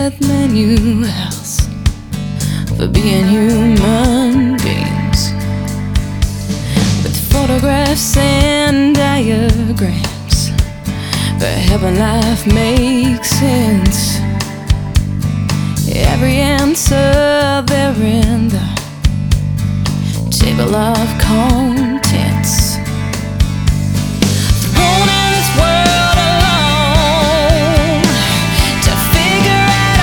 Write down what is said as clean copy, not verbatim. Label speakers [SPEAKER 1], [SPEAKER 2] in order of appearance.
[SPEAKER 1] manuals for being human beings, with photographs and diagrams for helping life make sense. Every answer there in the table of contents.